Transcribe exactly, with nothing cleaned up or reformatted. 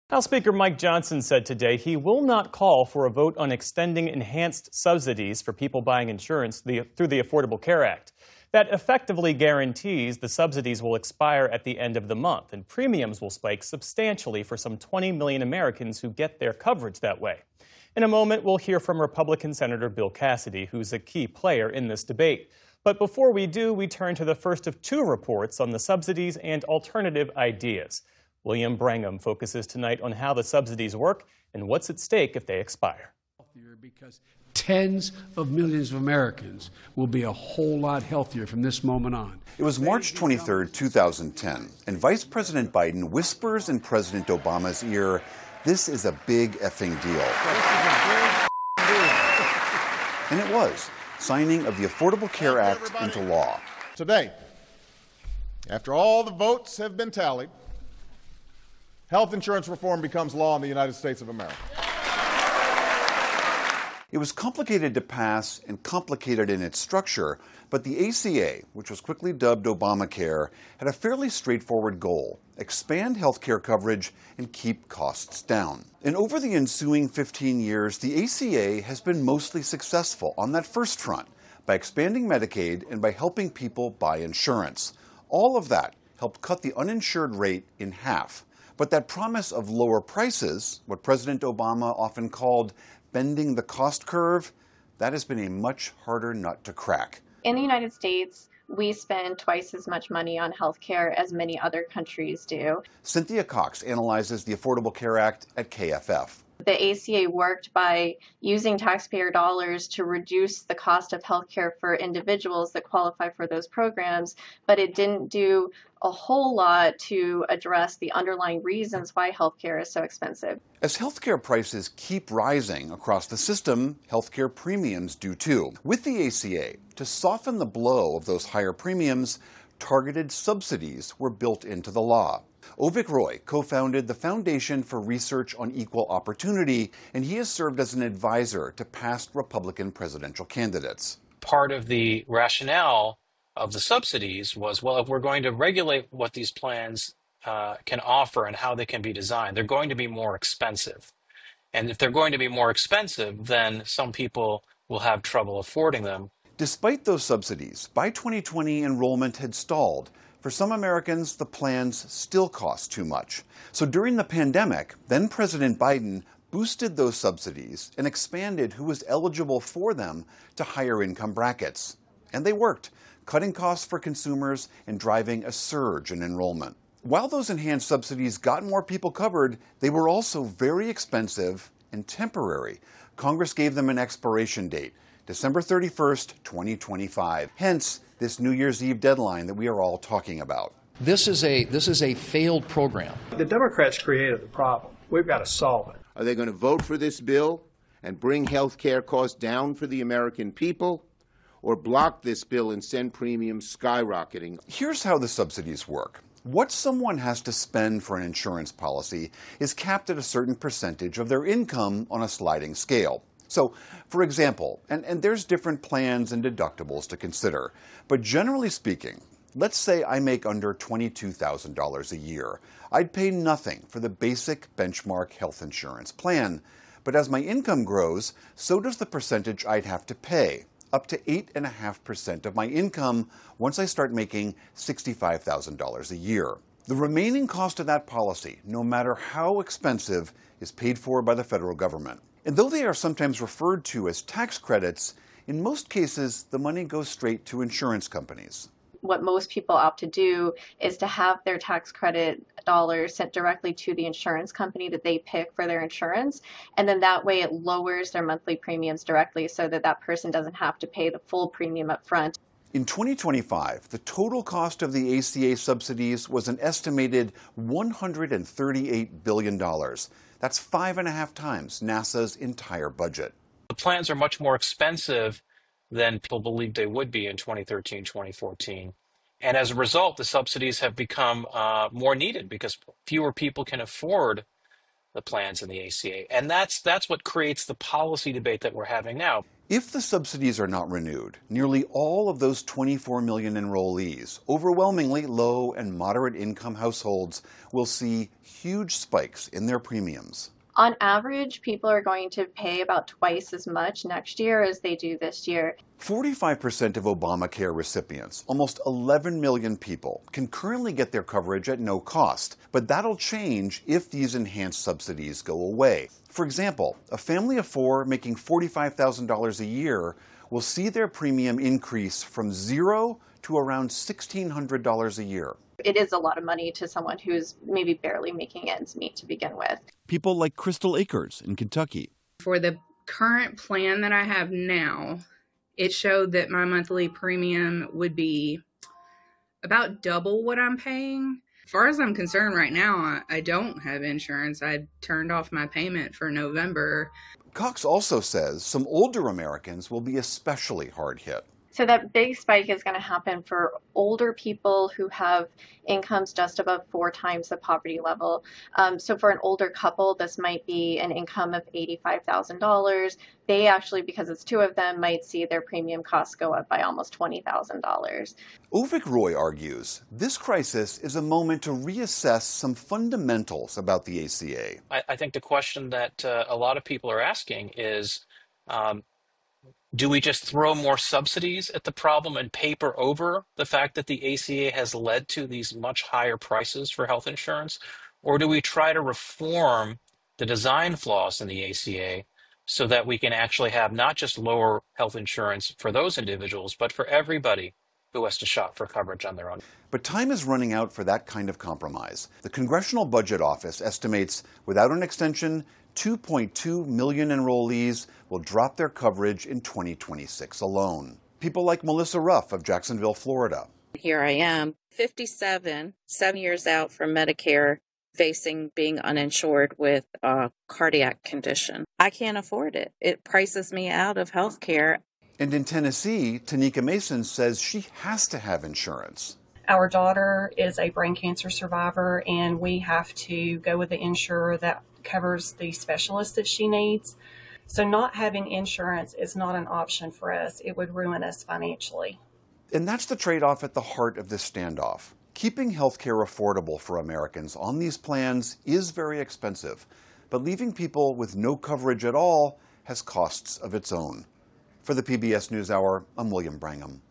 House Speaker Mike Johnson said today he will not call for a vote on extending enhanced subsidies for people buying insurance through the Affordable Care Act. That effectively guarantees the subsidies will expire at the end of the month, and premiums will spike substantially for some twenty million Americans who get their coverage that way. In a moment, we'll hear from Republican Senator Bill Cassidy, who's a key player in this debate. But before we do, we turn to the first of two reports on the subsidies and alternative ideas. William Brangham focuses tonight on how the subsidies work and what's at stake if they expire. Because tens of millions of Americans will be a whole lot healthier from this moment on. It was March twenty-third, two thousand ten, and Vice President Biden whispers in President Obama's ear, "This is a big effing deal." And it was, signing of the Affordable Care Act into law. Today, after all the votes have been tallied, health insurance reform becomes law in the United States of America. It was complicated to pass and complicated in its structure, but the A C A, which was quickly dubbed Obamacare, had a fairly straightforward goal: expand health care coverage and keep costs down. And over the ensuing fifteen years, the A C A has been mostly successful on that first front by expanding Medicaid and by helping people buy insurance. All of that helped cut the uninsured rate in half. But that promise of lower prices, what President Obama often called bending the cost curve, that has been a much harder nut to crack. In the United States, we spend twice as much money on health care as many other countries do. Cynthia Cox analyzes the Affordable Care Act at K F F. The A C A worked by using taxpayer dollars to reduce the cost of health care for individuals that qualify for those programs, but it didn't do a whole lot to address the underlying reasons why health care is so expensive. As health care prices keep rising across the system, health care premiums do too. With the A C A, to soften the blow of those higher premiums, targeted subsidies were built into the law. Avik Roy co-founded the Foundation for Research on Equal Opportunity, and he has served as an advisor to past Republican presidential candidates. Part of the rationale of the subsidies was, well, if we're going to regulate what these plans uh, can offer and how they can be designed, they're going to be more expensive. And if they're going to be more expensive, then some people will have trouble affording them. Despite those subsidies, by twenty twenty, enrollment had stalled. For some Americans, the plans still cost too much. So during the pandemic, then President Biden boosted those subsidies and expanded who was eligible for them to higher income brackets. And they worked, cutting costs for consumers and driving a surge in enrollment. While those enhanced subsidies got more people covered, they were also very expensive and temporary. Congress gave them an expiration date, December thirty-first, twenty twenty-five. Hence, this New Year's Eve deadline that we are all talking about. This is a this is a failed program. The Democrats created the problem. We've got to solve it. Are they going to vote for this bill and bring health care costs down for the American people, or block this bill and send premiums skyrocketing? Here's how the subsidies work. What someone has to spend for an insurance policy is capped at a certain percentage of their income on a sliding scale. So, for example, and, and there's different plans and deductibles to consider, but generally speaking, let's say I make under twenty-two thousand dollars a year. I'd pay nothing for the basic benchmark health insurance plan. But as my income grows, so does the percentage I'd have to pay, up to eight point five percent of my income once I start making sixty-five thousand dollars a year. The remaining cost of that policy, no matter how expensive, is paid for by the federal government. And though they are sometimes referred to as tax credits, in most cases, the money goes straight to insurance companies. What most people opt to do is to have their tax credit dollars sent directly to the insurance company that they pick for their insurance. And then that way it lowers their monthly premiums directly so that that person doesn't have to pay the full premium up front. In twenty twenty-five, the total cost of the A C A subsidies was an estimated one hundred thirty-eight billion dollars. That's five and a half times NASA's entire budget. The plans are much more expensive than people believed they would be in twenty thirteen, twenty fourteen. And as a result, the subsidies have become uh, more needed because fewer people can afford the plans in the A C A. And that's that's what creates the policy debate that we're having now. If the subsidies are not renewed, nearly all of those twenty-four million enrollees, overwhelmingly low and moderate income households, will see huge spikes in their premiums. On average, people are going to pay about twice as much next year as they do this year. forty-five percent of Obamacare recipients, almost eleven million people, can currently get their coverage at no cost, but that'll change if these enhanced subsidies go away. For example, a family of four making forty-five thousand dollars a year will see their premium increase from zero to around sixteen hundred dollars a year. It is a lot of money to someone who's maybe barely making ends meet to begin with. People like Crystal Akers in Kentucky. For the current plan that I have now, it showed that my monthly premium would be about double what I'm paying. As far as I'm concerned right now, I, I don't have insurance. I turned off my payment for November. Cox also says some older Americans will be especially hard hit. So that big spike is going to happen for older people who have incomes just above four times the poverty level. Um, so for an older couple, this might be an income of eighty-five thousand dollars. They actually, because it's two of them, might see their premium costs go up by almost twenty thousand dollars. Avik Roy argues this crisis is a moment to reassess some fundamentals about the A C A. I, I think the question that uh, a lot of people are asking is, um, do we just throw more subsidies at the problem and paper over the fact that the A C A has led to these much higher prices for health insurance? Or do we try to reform the design flaws in the A C A so that we can actually have not just lower health insurance for those individuals, but for everybody who has to shop for coverage on their own? But time is running out for that kind of compromise. The Congressional Budget Office estimates without an extension, two point two million enrollees will drop their coverage in twenty twenty-six alone. People like Melissa Ruff of Jacksonville, Florida. Here I am, fifty-seven, seven years out from Medicare, facing being uninsured with a cardiac condition. I can't afford it. It prices me out of health care. And in Tennessee, Tanika Mason says she has to have insurance. Our daughter is a brain cancer survivor, and we have to go with the insurer that covers the specialist that she needs. So not having insurance is not an option for us. It would ruin us financially. And that's the trade-off at the heart of this standoff. Keeping healthcare affordable for Americans on these plans is very expensive, but leaving people with no coverage at all has costs of its own. For the P B S NewsHour, I'm William Brangham.